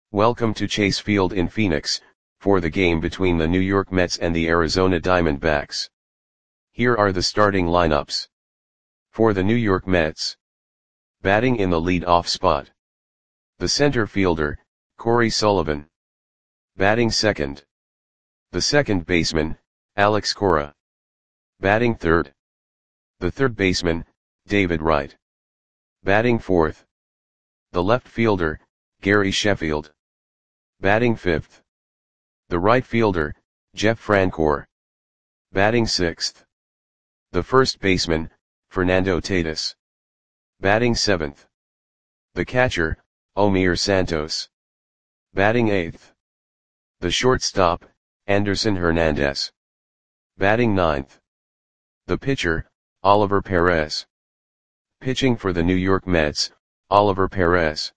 Welcome to Chase Field in Phoenix, for the game between the New York Mets and the Arizona Diamondbacks. Here are the starting lineups. For the New York Mets. Batting in the lead-off spot. The center fielder, Corey Sullivan. Batting second. The second baseman, Alex Cora. Batting third. The third baseman, David Wright. Batting fourth. The left fielder, Gary Sheffield. Batting fifth. The right fielder, Jeff Francoeur. Batting sixth. The first baseman, Fernando Tatis. Batting seventh. The catcher, Omir Santos. Batting eighth. The shortstop, Anderson Hernandez. Batting ninth. The pitcher, Oliver Perez. Pitching for the New York Mets, Oliver Perez.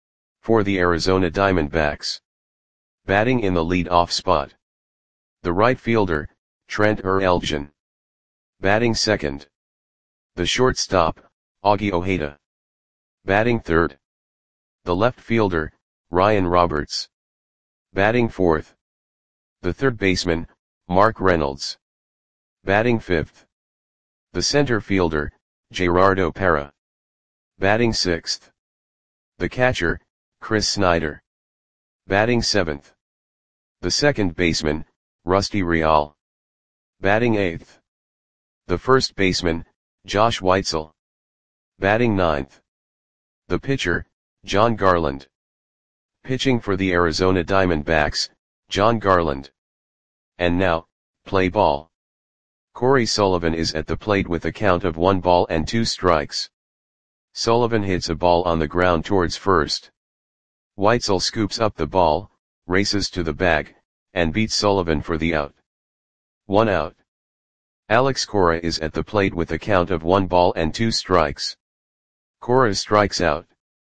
For the Arizona Diamondbacks. Batting in the lead-off spot. The right fielder, Trent Ereljan. Batting second. The shortstop, Augie Ojeda. Batting third. The left fielder, Ryan Roberts. Batting fourth. The third baseman, Mark Reynolds. Batting fifth. The center fielder, Gerardo Parra. Batting sixth. The catcher, Chris Snyder. Batting seventh. The second baseman, Rusty Rial. Batting eighth. The first baseman, Josh Weitzel. Batting ninth. The pitcher, John Garland. Pitching for the Arizona Diamondbacks, John Garland. And now, play ball. Corey Sullivan is at the plate with a count of 1-2 strikes. Sullivan hits a ball on the ground towards first. Weitzel scoops up the ball, races to the bag, and beats Sullivan for the out. 1 out. Alex Cora is at the plate with a count of 1-2 strikes. Cora strikes out.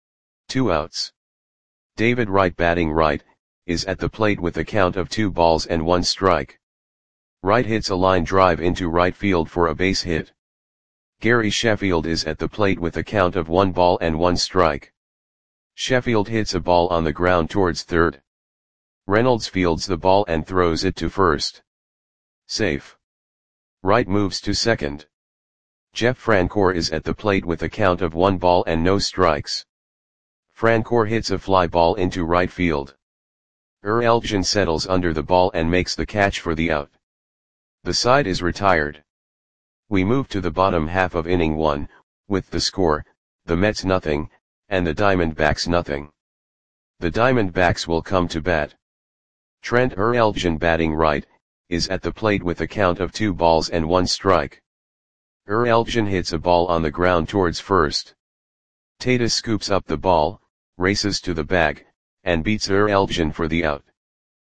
2 outs. David Wright batting right, is at the plate with a count of 2-1 strike. Wright hits a line drive into right field for a base hit. Gary Sheffield is at the plate with a count of 1-1 strike. Sheffield hits a ball on the ground towards third. Reynolds fields the ball and throws it to first. Safe. Wright moves to second. Jeff Francoeur is at the plate with a count of 1-no strikes. Francoeur hits a fly ball into right field. Ereljan settles under the ball and makes the catch for the out. The side is retired. We move to the bottom half of inning 1, with the score, the Mets nothing, and the Diamondbacks nothing. The Diamondbacks will come to bat. Trent Ereljan batting right, is at the plate with a count of 2-1 strike. Ereljan hits a ball on the ground towards first. Tatis scoops up the ball, races to the bag, and beats Ereljan for the out.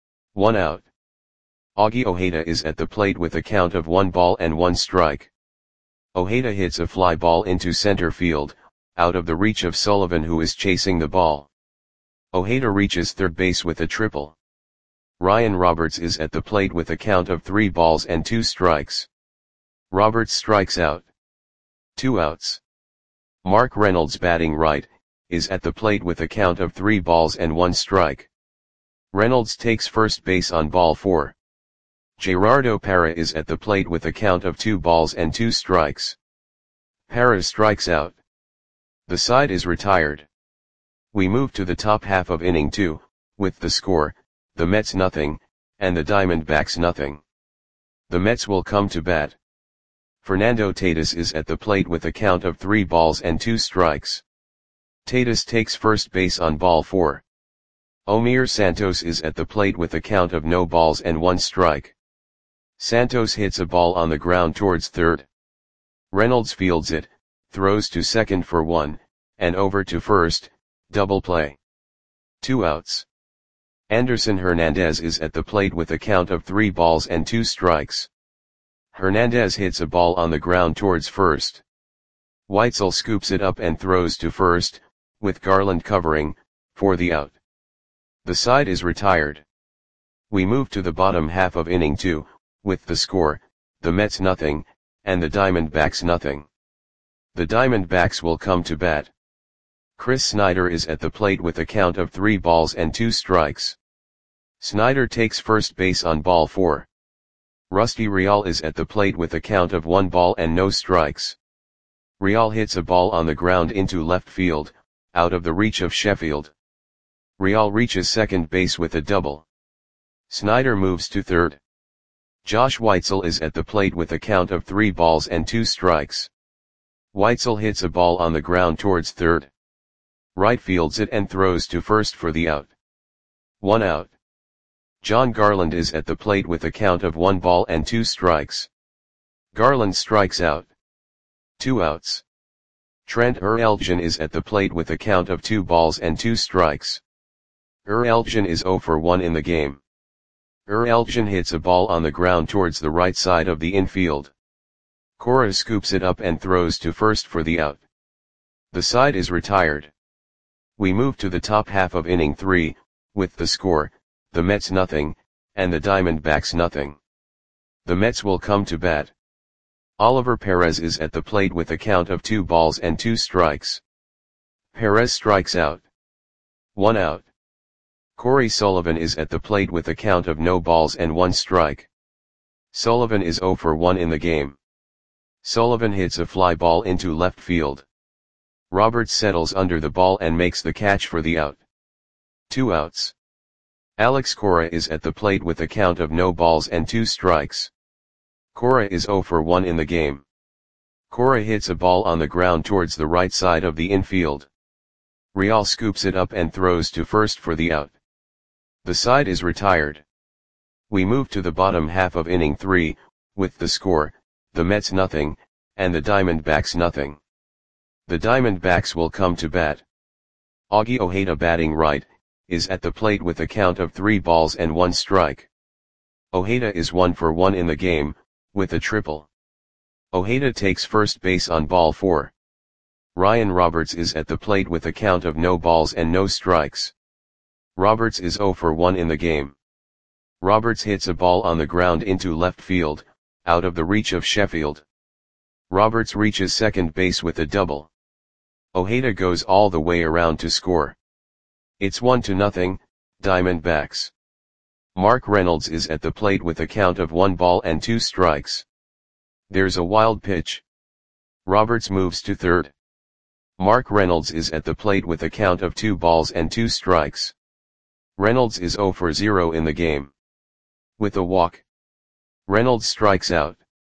1 out. Augie Ojeda is at the plate with a count of 1-1 strike. Ojeda hits a fly ball into center field, out of the reach of Sullivan who is chasing the ball. Ojeda reaches third base with a triple. Ryan Roberts is at the plate with a count of 3-2 strikes. Roberts strikes out. 2 outs. Mark Reynolds batting right, is at the plate with a count of 3-1 strike. Reynolds takes first base on ball 4. Gerardo Parra is at the plate with a count of 2-2 strikes. Parra strikes out. The side is retired. We move to the top half of inning 2, with the score, the Mets nothing, and the Diamondbacks nothing. The Mets will come to bat. Fernando Tatis is at the plate with a count of 3-2 strikes. Tatis takes first base on ball 4. Omir Santos is at the plate with a count of 0-1 strike. Santos hits a ball on the ground towards third. Reynolds fields it, throws to second for 1, and over to first, double play. 2 outs. Anderson Hernandez is at the plate with a count of 3-2 strikes. Hernandez hits a ball on the ground towards first. Weitzel scoops it up and throws to first, with Garland covering, for the out. The side is retired. We move to the bottom half of inning 2, with the score, the Mets nothing, and the Diamondbacks nothing. The Diamondbacks will come to bat. Chris Snyder is at the plate with a count of 3 balls and 2 strikes. Snyder takes first base on ball 4. Rusty Rial is at the plate with a count of 1 ball and no strikes. Rial hits a ball on the ground into left field, out of the reach of Sheffield. Rial reaches second base with a double. Snyder moves to third. Josh Weitzel is at the plate with a count of 3 balls and 2 strikes. Weitzel hits a ball on the ground towards third. Right fields it and throws to first for the out. 1 out. John Garland is at the plate with a count of 1 ball and 2 strikes. Garland strikes out. 2 outs. Trent Elgin is at the plate with a count of 2 balls and 2 strikes. Elgin is 0 for 1 in the game. Elgin hits a ball on the ground towards the right side of the infield. Cora scoops it up and throws to first for the out. The side is retired. We move to the top half of inning 3, with the score, the Mets nothing, and the Diamondbacks nothing. The Mets will come to bat. Oliver Perez is at the plate with a count of 2 balls and 2 strikes. Perez strikes out. 1 out. Corey Sullivan is at the plate with a count of no balls and 1 strike. Sullivan is 0 for 1 in the game. Sullivan hits a fly ball into left field. Roberts settles under the ball and makes the catch for the out. 2 outs. Alex Cora is at the plate with a count of no balls and 2 strikes. Cora is 0 for 1 in the game. Cora hits a ball on the ground towards the right side of the infield. Rial scoops it up and throws to first for the out. The side is retired. We move to the bottom half of inning 3, with the score, the Mets nothing, and the Diamondbacks nothing. The Diamondbacks will come to bat. Augie Ojeda batting right, is at the plate with a count of 3 balls and 1 strike. Ojeda is 1 for 1 in the game, with a triple. Ojeda takes first base on ball 4. Ryan Roberts is at the plate with a count of no balls and no strikes. Roberts is 0 for 1 in the game. Roberts hits a ball on the ground into left field, out of the reach of Sheffield. Roberts reaches second base with a double. Ojeda goes all the way around to score. It's 1-0, Diamondbacks. Mark Reynolds is at the plate with a count of 1 ball and 2 strikes. There's a wild pitch. Roberts moves to third. Mark Reynolds is at the plate with a count of 2 balls and 2 strikes. Reynolds is 0 for 0 in the game. With a walk. Reynolds strikes out.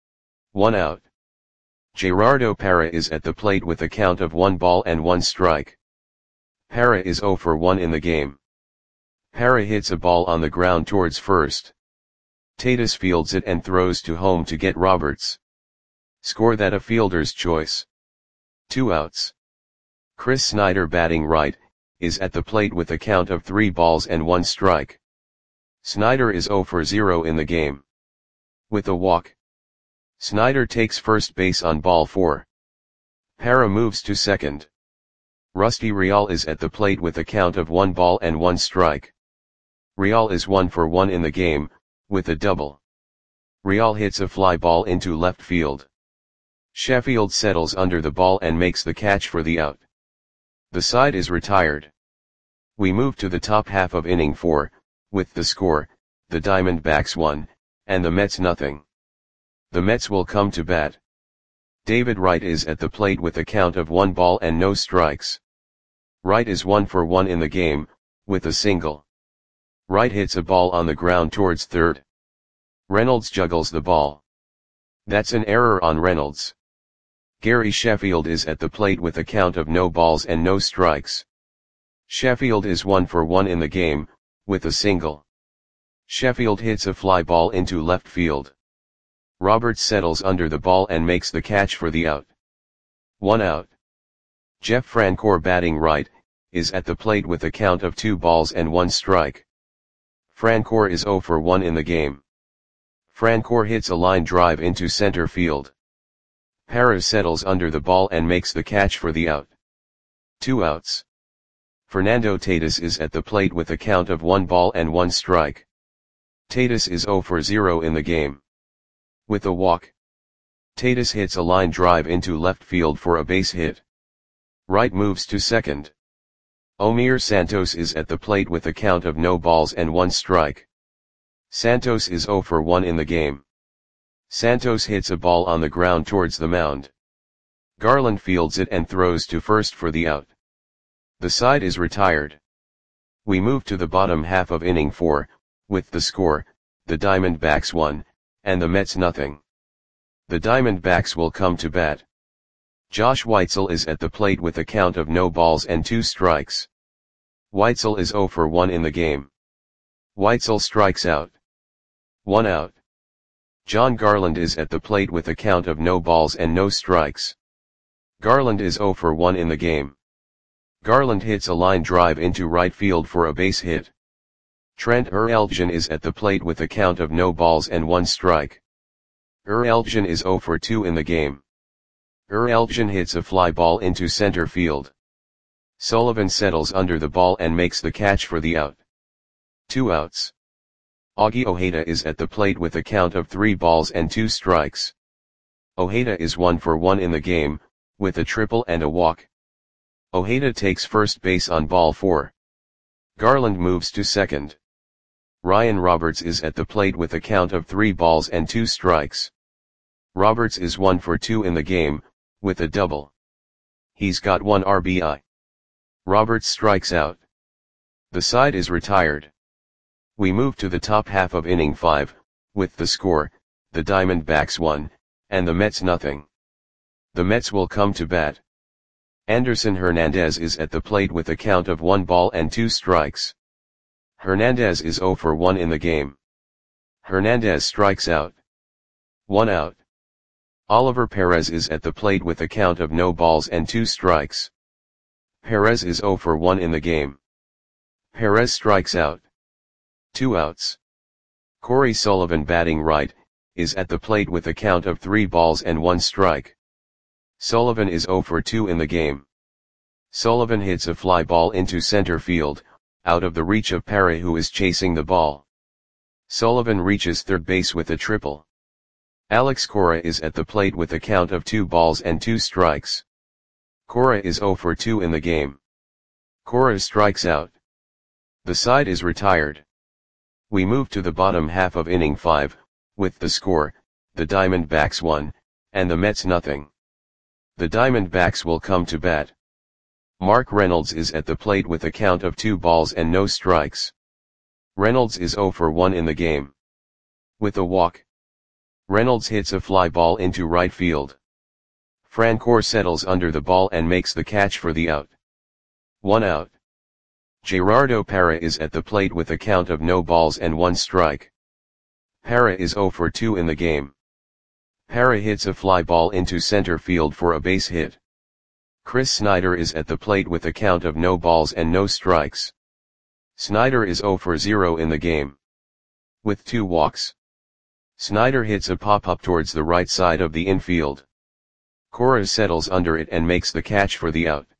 1 out. Gerardo Parra is at the plate with a count of 1 ball and 1 strike. Parra is 0 for 1 in the game. Parra hits a ball on the ground towards first. Tatis fields it and throws to home to get Roberts. Score that a fielder's choice. 2 outs. Chris Snyder batting right, is at the plate with a count of 3 balls and 1 strike. Snyder is 0 for 0 in the game. With a walk. Snyder takes first base on ball 4. Parra moves to second. Rusty Rial is at the plate with a count of 1 ball and 1 strike. Rial is 1 for 1 in the game, with a double. Rial hits a fly ball into left field. Sheffield settles under the ball and makes the catch for the out. The side is retired. We move to the top half of inning 4, with the score, the Diamondbacks 1, and the Mets nothing. The Mets will come to bat. David Wright is at the plate with a count of 1 ball and no strikes. Wright is 1 for 1 in the game, with a single. Wright hits a ball on the ground towards third. Reynolds juggles the ball. That's an error on Reynolds. Gary Sheffield is at the plate with a count of no balls and no strikes. Sheffield is 1 for 1 in the game, with a single. Sheffield hits a fly ball into left field. Roberts settles under the ball and makes the catch for the out. 1 out. Jeff Francoeur batting right, is at the plate with a count of 2 balls and 1 strike. Francoeur is 0 for 1 in the game. Francoeur hits a line drive into center field. Parra settles under the ball and makes the catch for the out. 2 outs. Fernando Tatis is at the plate with a count of 1 ball and 1 strike. Tatis is 0 for 0 in the game. With a walk. Tatis hits a line drive into left field for a base hit. Right moves to second. Omir Santos is at the plate with a count of no balls and 1 strike. Santos is 0 for 1 in the game. Santos hits a ball on the ground towards the mound. Garland fields it and throws to first for the out. The side is retired. We move to the bottom half of inning 4, with the score, the Diamondbacks 1, and the Mets nothing. The Diamondbacks will come to bat. Josh Weitzel is at the plate with a count of no balls and 2 strikes. Weitzel is 0 for 1 in the game. Weitzel strikes out. 1 out. John Garland is at the plate with a count of no balls and no strikes. Garland is 0 for 1 in the game. Garland hits a line drive into right field for a base hit. Trent Erlgen is at the plate with a count of no balls and 1 strike. Erlgen is 0 for 2 in the game. Erlgen hits a fly ball into center field. Sullivan settles under the ball and makes the catch for the out. 2 outs. Augie Ojeda is at the plate with a count of 3 balls and 2 strikes. Ojeda is 1 for 1 in the game, with a triple and a walk. Ojeda takes first base on ball 4. Garland moves to second. Ryan Roberts is at the plate with a count of 3 balls and 2 strikes. Roberts is 1 for 2 in the game, with a double. He's got 1 RBI. Roberts strikes out. The side is retired. We move to the top half of inning 5, with the score, the Diamondbacks 1, and the Mets nothing. The Mets will come to bat. Anderson Hernandez is at the plate with a count of 1 ball and 2 strikes. Hernandez is 0 for 1 in the game. Hernandez strikes out. 1 out. Oliver Perez is at the plate with a count of no balls and 2 strikes. Perez is 0 for 1 in the game. Perez strikes out. 2 outs. Corey Sullivan, batting right, is at the plate with a count of 3 balls and 1 strike. Sullivan is 0 for 2 in the game. Sullivan hits a fly ball into center field, out of the reach of Parra, who is chasing the ball. Sullivan reaches third base with a triple. Alex Cora is at the plate with a count of 2 balls and 2 strikes. Cora is 0 for 2 in the game. Cora strikes out. The side is retired. We move to the bottom half of inning 5, with the score, the Diamondbacks 1, and the Mets nothing. The Diamondbacks will come to bat. Mark Reynolds is at the plate with a count of 2 balls and no strikes. Reynolds is 0 for 1 in the game. With a walk. Reynolds hits a fly ball into right field. Francoeur settles under the ball and makes the catch for the out. 1 out. Gerardo Parra is at the plate with a count of no balls and 1 strike. Parra is 0 for 2 in the game. Parra hits a fly ball into center field for a base hit. Chris Snyder is at the plate with a count of no balls and no strikes. Snyder is 0 for 0 in the game. With 2 walks. Snyder hits a pop-up towards the right side of the infield. Cora settles under it and makes the catch for the out.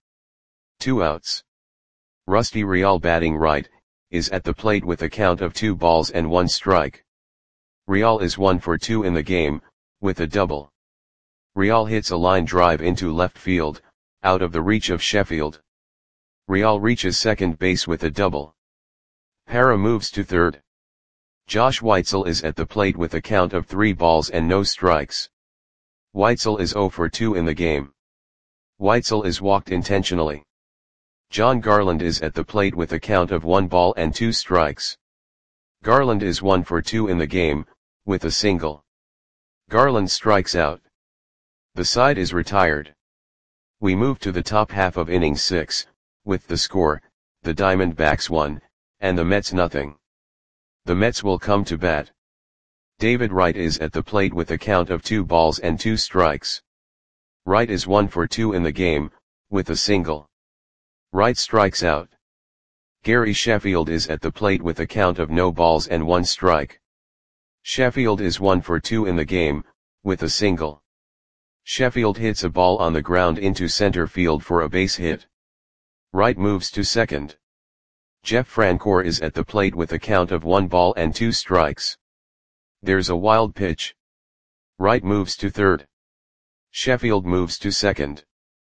2 outs. Rusty Real, batting right, is at the plate with a count of 2 balls and 1 strike. Real is 1 for 2 in the game, with a double. Real hits a line drive into left field, out of the reach of Sheffield. Real reaches second base with a double. Parra moves to third. Josh Weitzel is at the plate with a count of 3 balls and no strikes. Weitzel is 0 for 2 in the game. Weitzel is walked intentionally. John Garland is at the plate with a count of 1 ball and 2 strikes. Garland is 1 for 2 in the game, with a single. Garland strikes out. The side is retired. We move to the top half of inning 6, with the score, the Diamondbacks 1, and the Mets nothing. The Mets will come to bat. David Wright is at the plate with a count of 2 balls and 2 strikes. Wright is 1 for 2 in the game, with a single. Wright strikes out. Gary Sheffield is at the plate with a count of no balls and 1 strike. Sheffield is 1 for 2 in the game, with a single. Sheffield hits a ball on the ground into center field for a base hit. Wright moves to second. Jeff Francoeur is at the plate with a count of 1 ball and 2 strikes. There's a wild pitch. Wright moves to third. Sheffield moves to second.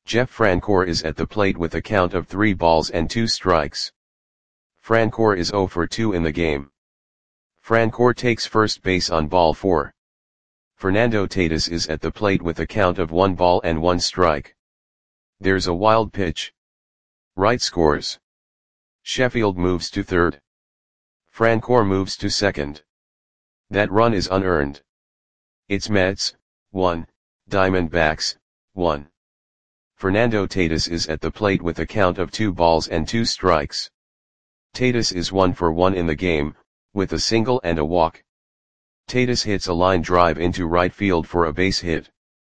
Jeff Francoeur is at the plate with a count of 3 balls and 2 strikes. Francoeur is 0 for 2 in the game. Francoeur takes first base on ball 4. Fernando Tatis is at the plate with a count of 1 ball and 1 strike. There's a wild pitch. Wright scores. Sheffield moves to third. Francoeur moves to second. That run is unearned. It's Mets, 1, Diamondbacks, 1. Fernando Tatis is at the plate with a count of 2 balls and 2 strikes. Tatis is 1 for 1 in the game, with a single and a walk. Tatis hits a line drive into right field for a base hit.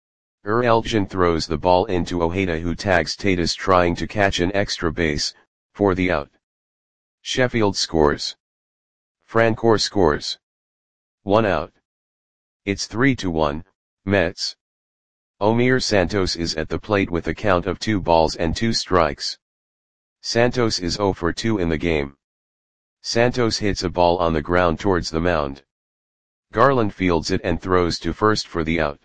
Elgin throws the ball into Ojeda, who tags Tatis trying to catch an extra base, for the out. Sheffield scores. Francoeur scores. 1 out. It's 3-1, Mets. Omir Santos is at the plate with a count of 2 balls and 2 strikes. Santos is 0 for 2 in the game. Santos hits a ball on the ground towards the mound. Garland fields it and throws to first for the out.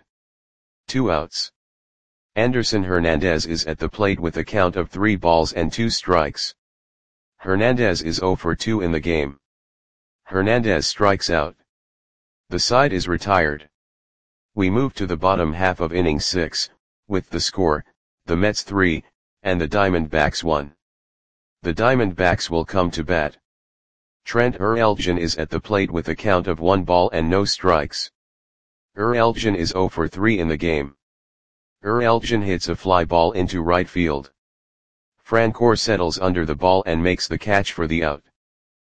2 outs. Anderson Hernandez is at the plate with a count of 3 balls and 2 strikes. Hernandez is 0 for 2 in the game. Hernandez strikes out. The side is retired. We move to the bottom half of inning 6, with the score, the Mets 3, and the Diamondbacks 1. The Diamondbacks will come to bat. Trent Elgin is at the plate with a count of 1 ball and no strikes. Elgin is 0 for 3 in the game. Elgin hits a fly ball into right field. Francoeur settles under the ball and makes the catch for the out.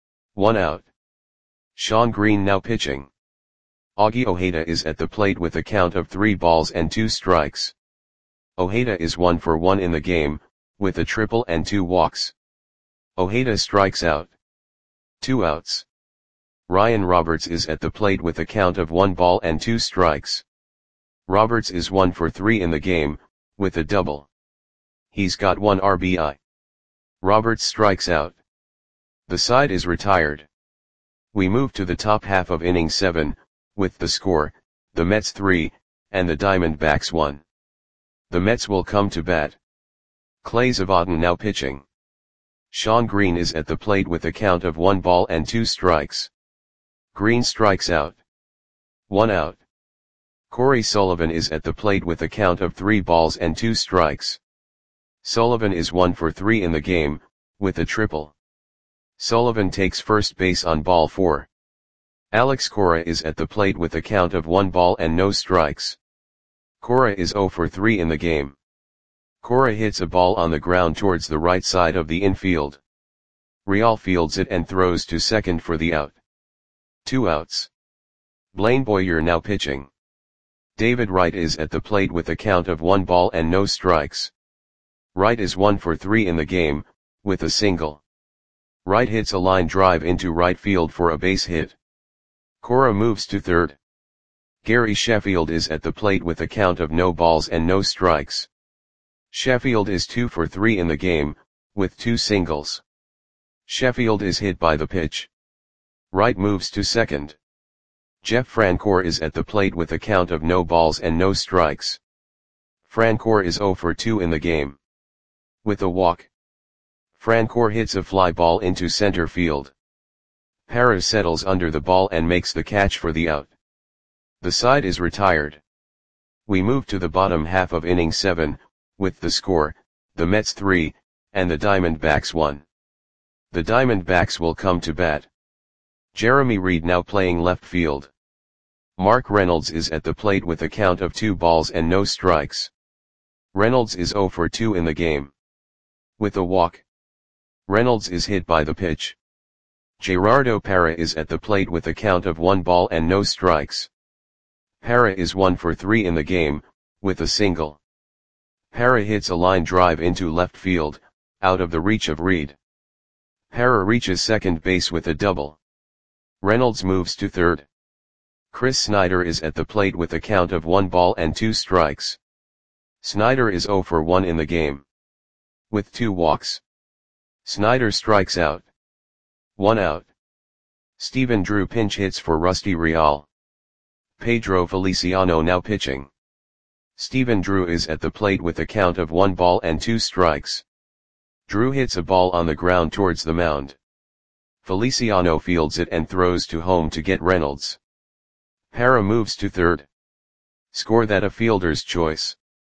1 out. Shawn Green now pitching. Augie Ojeda is at the plate with a count of 3 balls and 2 strikes. Ojeda is 1 for 1 in the game, with a triple and 2 walks. Ojeda strikes out. 2 outs. Ryan Roberts is at the plate with a count of 1 ball and 2 strikes. Roberts is 1 for 3 in the game, with a double. He's got 1 RBI. Roberts strikes out. The side is retired. We move to the top half of inning 7, with the score, the Mets 3, and the Diamondbacks 1. The Mets will come to bat. Clay Zavaudin now pitching. Shawn Green is at the plate with a count of 1 ball and 2 strikes. Green strikes out. 1 out. Corey Sullivan is at the plate with a count of 3 balls and 2 strikes. Sullivan is 1 for 3 in the game, with a triple. Sullivan takes first base on ball 4. Alex Cora is at the plate with a count of 1 ball and no strikes. Cora is 0 for 3 in the game. Cora hits a ball on the ground towards the right side of the infield. Real fields it and throws to second for the out. 2 outs. Blaine Boyer now pitching. David Wright is at the plate with a count of 1 ball and no strikes. Wright is 1 for 3 in the game, with a single. Wright hits a line drive into right field for a base hit. Cora moves to third. Gary Sheffield is at the plate with a count of no balls and no strikes. Sheffield is 2 for 3 in the game, with 2 singles. Sheffield is hit by the pitch. Wright moves to second. Jeff Francoeur is at the plate with a count of no balls and no strikes. Francoeur is 0 for 2 in the game. With a walk. Francoeur hits a fly ball into center field. Parra settles under the ball and makes the catch for the out. The side is retired. We move to the bottom half of inning 7, with the score, the Mets 3, and the Diamondbacks 1. The Diamondbacks will come to bat. Jeremy Reed now playing left field. Mark Reynolds is at the plate with a count of 2 balls and no strikes. Reynolds is 0 for 2 in the game. With a walk. Reynolds is hit by the pitch. Gerardo Parra is at the plate with a count of 1 ball and no strikes. Parra is 1 for 3 in the game, with a single. Parra hits a line drive into left field, out of the reach of Reed. Parra reaches second base with a double. Reynolds moves to third. Chris Snyder is at the plate with a count of 1 ball and 2 strikes. Snyder is 0 for 1 in the game. With 2 walks. Snyder strikes out. 1 out. Stephen Drew pinch hits for Rusty Real. Pedro Feliciano now pitching. Stephen Drew is at the plate with a count of 1 ball and 2 strikes. Drew hits a ball on the ground towards the mound. Feliciano fields it and throws to home to get Reynolds. Parra moves to third. Score that a fielder's choice.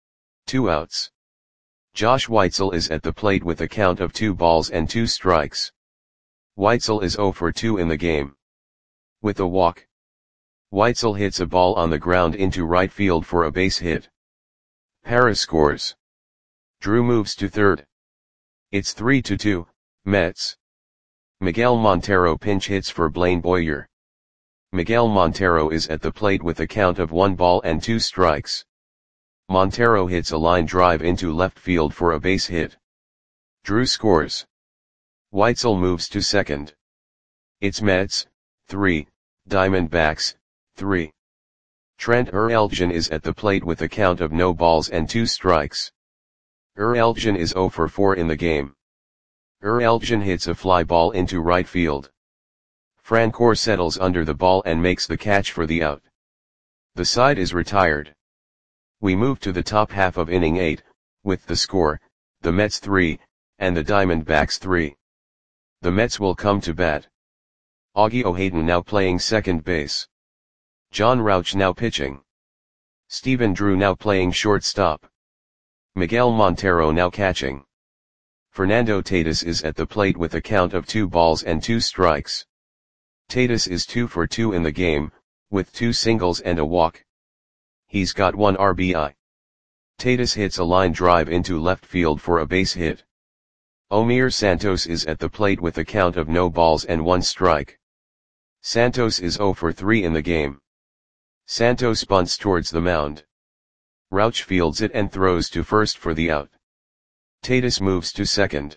2 outs. Josh Weitzel is at the plate with a count of 2 balls and 2 strikes. Weitzel is 0 for 2 in the game. With a walk, Weitzel hits a ball on the ground into right field for a base hit. Parra scores. Drew moves to third. It's 3-2, Mets. Miguel Montero pinch hits for Blaine Boyer. Miguel Montero is at the plate with a count of 1 ball and 2 strikes. Montero hits a line drive into left field for a base hit. Drew scores. Weitzel moves to second. It's Mets, 3, Diamondbacks, 3. Trent Erelgin is at the plate with a count of no balls and 2 strikes. Erelgin is 0 for 4 in the game. Erelgin hits a fly ball into right field. Francoeur settles under the ball and makes the catch for the out. The side is retired. We move to the top half of inning 8, with the score, the Mets 3, and the Diamondbacks 3. The Mets will come to bat. Augie O'Haden now playing second base. John Rauch now pitching. Stephen Drew now playing shortstop. Miguel Montero now catching. Fernando Tatis is at the plate with a count of 2 balls and 2 strikes. Tatis is 2 for 2 in the game, with 2 singles and a walk. He's got 1 RBI. Tatis hits a line drive into left field for a base hit. Omir Santos is at the plate with a count of no balls and 1 strike. Santos is 0 for 3 in the game. Santos bunts towards the mound. Rauch fields it and throws to first for the out. Tatis moves to second.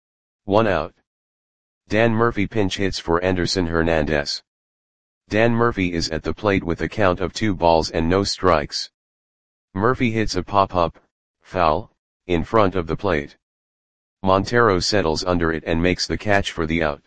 1 out. Dan Murphy pinch hits for Anderson Hernandez. Dan Murphy is at the plate with a count of 2 balls and no strikes. Murphy hits a pop-up, foul, in front of the plate. Montero settles under it and makes the catch for the out.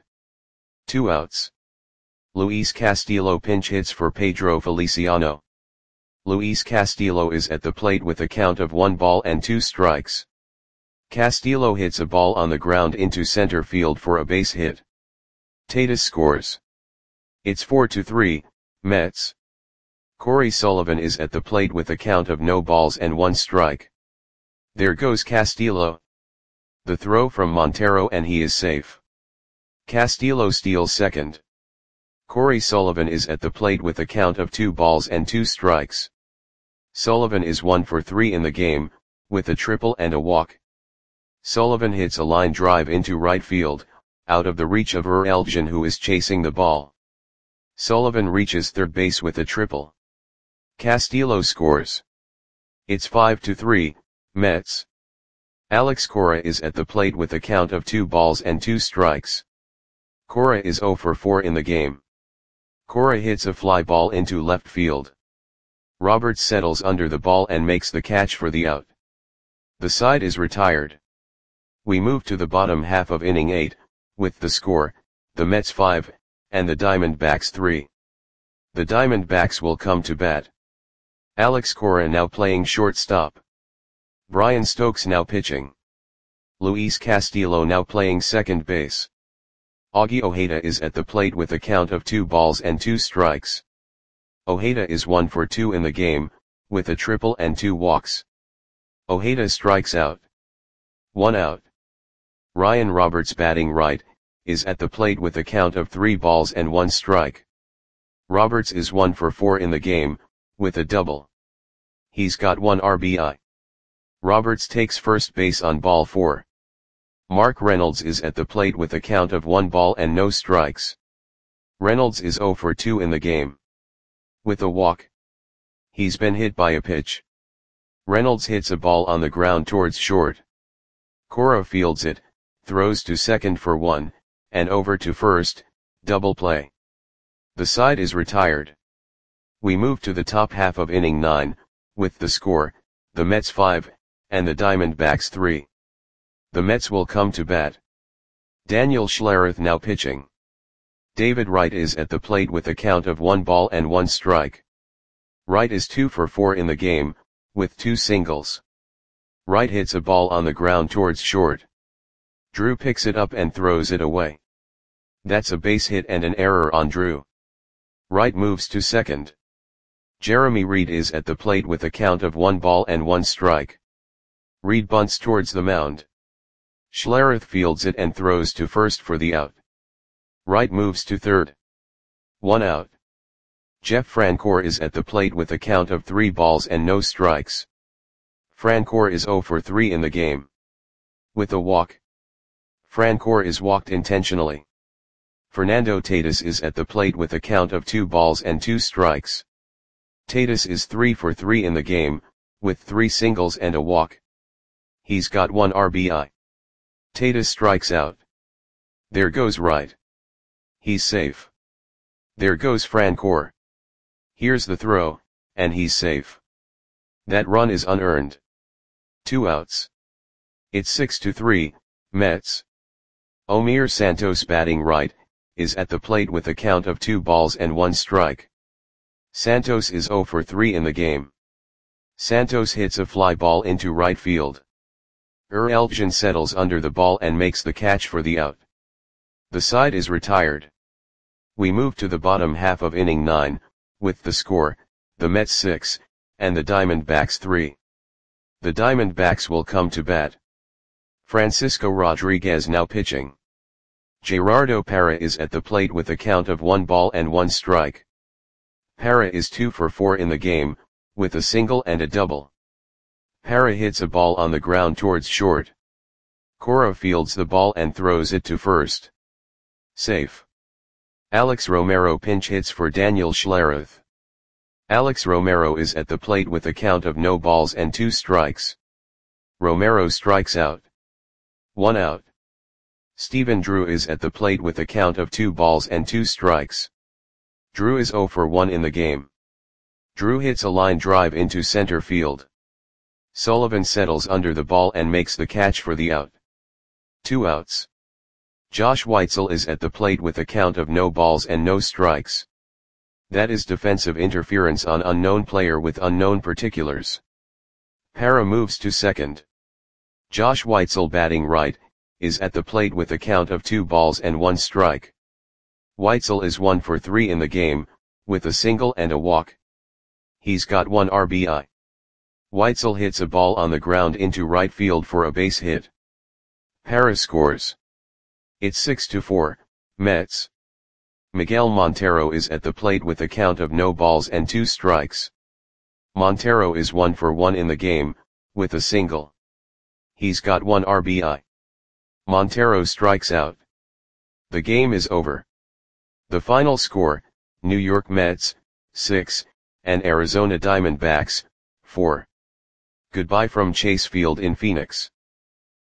2 outs. Luis Castillo pinch hits for Pedro Feliciano. Luis Castillo is at the plate with a count of 1 ball and 2 strikes. Castillo hits a ball on the ground into center field for a base hit. Tatis scores. It's 4-3, Mets. Corey Sullivan is at the plate with a count of no balls and 1 strike. There goes Castillo. The throw from Montero and he is safe. Castillo steals second. Corey Sullivan is at the plate with a count of 2 balls and 2 strikes. Sullivan is 1 for 3 in the game, with a triple and a walk. Sullivan hits a line drive into right field, out of the reach of Erelgin who is chasing the ball. Sullivan reaches third base with a triple. Castillo scores. It's 5-3, Mets. Alex Cora is at the plate with a count of 2 balls and 2 strikes. Cora is 0 for 4 in the game. Cora hits a fly ball into left field. Roberts settles under the ball and makes the catch for the out. The side is retired. We move to the bottom half of inning 8, with the score, the Mets 5, and the Diamondbacks 3. The Diamondbacks will come to bat. Alex Cora now playing shortstop. Brian Stokes now pitching. Luis Castillo now playing second base. Augie O'Haden is at the plate with a count of 2 balls and 2 strikes. O'Haden is 1 for 2 in the game, with a triple and 2 walks. O'Haden strikes out. 1 out. Ryan Roberts batting right, is at the plate with a count of 3 balls and 1 strike. Roberts is 1 for 4 in the game, with a double. He's got 1 RBI. Roberts takes first base on ball 4. Mark Reynolds is at the plate with a count of 1 ball and no strikes. Reynolds is 0 for 2 in the game. With a walk. He's been hit by a pitch. Reynolds hits a ball on the ground towards short. Cora fields it, throws to second for 1, and over to first, double play. The side is retired. We move to the top half of inning 9, with the score, the Mets 5, and the Diamondbacks 3. The Mets will come to bat. Daniel Schlereth now pitching. David Wright is at the plate with a count of 1 ball and 1 strike. Wright is 2 for 4 in the game, with 2 singles. Wright hits a ball on the ground towards short. Drew picks it up and throws it away. That's a base hit and an error on Drew. Wright moves to second. Jeremy Reed is at the plate with a count of 1 ball and 1 strike. Reed bunts towards the mound. Schlereth fields it and throws to first for the out. Wright moves to third. 1 out. Jeff Francoeur is at the plate with a count of 3 balls and no strikes. Francoeur is 0 for 3 in the game. With a walk. Francoeur is walked intentionally. Fernando Tatis is at the plate with a count of 2 balls and 2 strikes. Tatis is 3 for 3 in the game, with 3 singles and a walk. He's got 1 RBI. Tatis strikes out. There goes Wright. He's safe. There goes Francoeur. Here's the throw, and he's safe. That run is unearned. 2 outs. It's 6-3, Mets. Omir Santos batting right, is at the plate with a count of 2 balls and 1 strike. Santos is 0 for 3 in the game. Santos hits a fly ball into right field. Elgin settles under the ball and makes the catch for the out. The side is retired. We move to the bottom half of inning 9, with the score, the Mets 6, and the Diamondbacks 3. The Diamondbacks will come to bat. Francisco Rodriguez now pitching. Gerardo Parra is at the plate with a count of 1 ball and 1 strike. Parra is 2 for 4 in the game, with a single and a double. Parra hits a ball on the ground towards short. Cora fields the ball and throws it to first. Safe. Alex Romero pinch hits for Daniel Schlereth. Alex Romero is at the plate with a count of no balls and 2 strikes. Romero strikes out. 1 out. Stephen Drew is at the plate with a count of 2 balls and 2 strikes. Drew is 0 for 1 in the game. Drew hits a line drive into center field. Sullivan settles under the ball and makes the catch for the out. 2 outs. Josh Weitzel is at the plate with a count of no balls and no strikes. That is defensive interference on unknown player with unknown particulars. Parra moves to second. Josh Weitzel batting right, is at the plate with a count of 2 balls and 1 strike. Weitzel is 1 for 3 in the game, with a single and a walk. He's got 1 RBI. Weitzel hits a ball on the ground into right field for a base hit. Parra scores. It's 6-4, Mets. Miguel Montero is at the plate with a count of no balls and 2 strikes. Montero is 1 for 1 in the game, with a single. He's got 1 RBI. Montero strikes out. The game is over. The final score, New York Mets, 6, and Arizona Diamondbacks, 4. Goodbye from Chase Field in Phoenix.